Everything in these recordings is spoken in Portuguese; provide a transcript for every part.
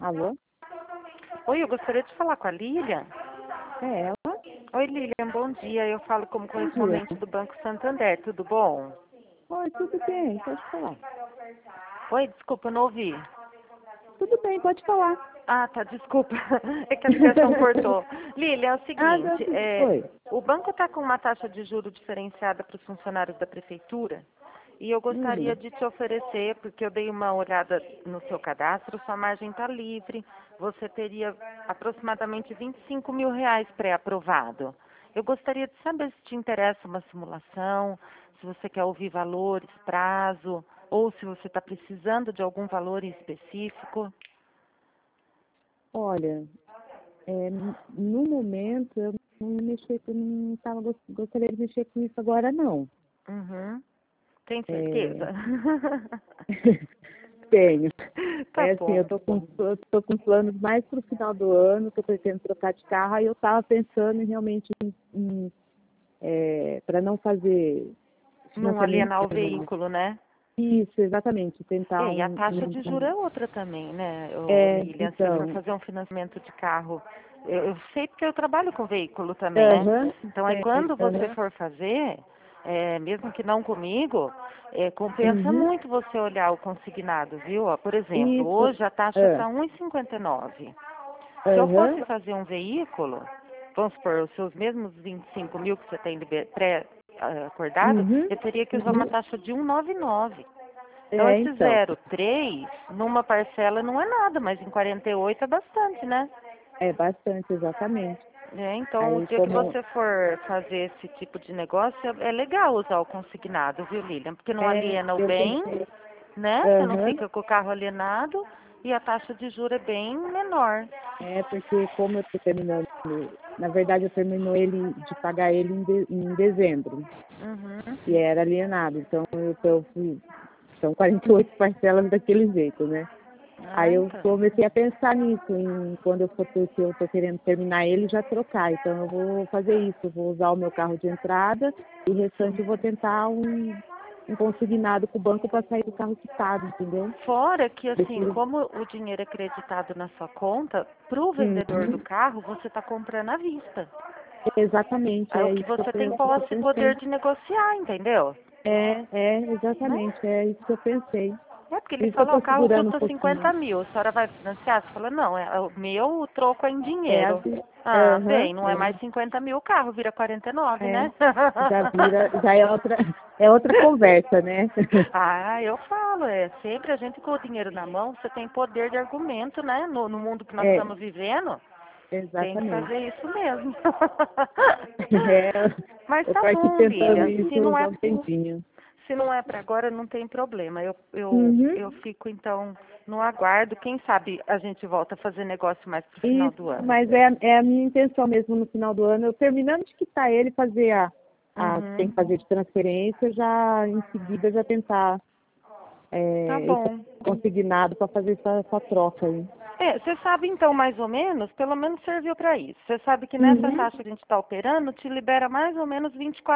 Alô? Oi, eu gostaria de falar com a Lilian. É ela? Oi, Lilian, bom dia. Eu falo como Bom dia. correspondente do Banco Santander, tudo bom? Oi, tudo bem, pode falar. Oi, desculpa, eu não ouvi. Tudo bem, pode falar. Ah, tá, desculpa. É que a ligação cortou. Lilian, é o Ah, não, seguinte, tudo foi. o banco está com uma taxa de juros diferenciada para os funcionários da prefeitura e eu gostaria de te oferecer, porque eu dei uma olhada no seu cadastro, sua margem está livre, você teria aproximadamente R$ 25.000 pré-aprovado. Eu gostaria de saber se te interessa uma simulação, se você quer ouvir valores, prazo, ou se você está precisando de algum valor em específico. Olha, no momento eu não tava, gostaria de mexer com isso agora não. Uhum. Tem É, certeza? tenho. Tá Assim, eu bom. tô com planos mais pro final do ano, que eu pretendo trocar de carro, aí eu tava pensando realmente para não fazer Não financiamento. alienar o veículo, né? Isso, exatamente, tentar E a taxa de juros é outra também, né, Lilian? Se for então, fazer um financiamento de carro, eu sei porque eu trabalho com veículo também, né? aham, Então, aí quando você for fazer, mesmo que não comigo, compensa uhum, muito você olhar o consignado, viu? Ó, por exemplo, isso, hoje a taxa ah, está 1,59. Se eu aham, fosse fazer um veículo, vamos supor, os seus mesmos 25.000 que você tem pré-acordado, uhum, eu teria que usar uma taxa de 1,99. Então, esse então, 0,3 numa parcela não é nada, mas em 48 é bastante, né? é bastante, exatamente. Então, o Aí dia que como, você for fazer esse tipo de negócio, é legal usar o consignado, viu, Lilian? Porque não aliena o eu bem, pensei, né? Você não aham, fica com o carro alienado e a taxa de juros é bem menor. porque como eu tô terminando, na verdade eu termino ele, de pagar ele em dezembro, Uhum. e era alienado, então são 48 parcelas daquele jeito, né? Ah, Aí eu então. comecei a pensar nisso, em quando eu estou querendo terminar ele, já trocar. Então eu vou fazer isso, eu vou usar o meu carro de entrada e o restante eu vou tentar um consignado com o banco para sair do carro quitado, entendeu? Fora que, assim, Prefiro. como o dinheiro é creditado na sua conta, para o vendedor do Uhum. carro, você está comprando à vista. Exatamente, É o é que isso que você tem que eu posse e poder pensei. de negociar, entendeu? Né? Exatamente, é isso que eu pensei. É porque Por ele isso que eu fala, o estou carro segurando um custa 50 pouquinho. mil, a senhora vai financiar? Você fala, não, o meu o troco é em É, dinheiro. assim, Ah, aham, bem, não é mais 50 mil o carro, vira 49, é, né? já é outra conversa, né? Ah, eu falo, sempre a gente com o dinheiro na mão, você tem poder de argumento, né? No mundo que nós É, estamos vivendo, tem que exatamente. fazer isso mesmo. É, Mas eu tá tô aqui bom, tentando Lilian, isso há um tempinho. se não é para agora, não tem problema. Uhum. Eu fico, então, no aguardo. Quem sabe a gente volta a fazer negócio mais pro final Isso, do ano. mas é a minha intenção mesmo no final do ano, eu terminando de quitar ele, fazer que tem Uhum. que fazer de transferência, já em seguida já tentar Tá esse bom. consignado para fazer essa troca aí. Você sabe, então, mais ou menos, pelo menos serviu para isso. Você sabe que nessa Uhum. taxa que a gente está operando, te libera mais ou menos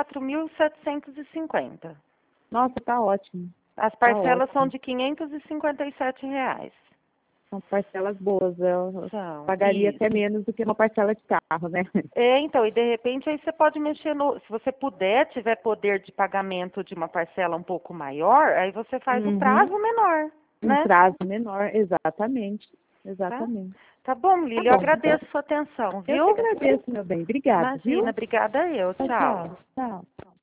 24.750. Nossa, tá ótimo, As tá parcelas são ótimo. de R$ 557. São parcelas boas, eu São, pagaria até isso. menos do que uma parcela de carro, né? Então, e de repente aí você pode mexer se você puder, tiver poder de pagamento de uma parcela um pouco maior, aí você faz o Uhum. prazo menor, Um né? prazo menor, exatamente, Tá? exatamente. Tá bom, Tá Lília, eu bom. agradeço a sua atenção, Eu que viu? agradeço, meu bem. Obrigada, Imagina, viu? obrigada eu. Tchau, Tchau. tchau. Tchau.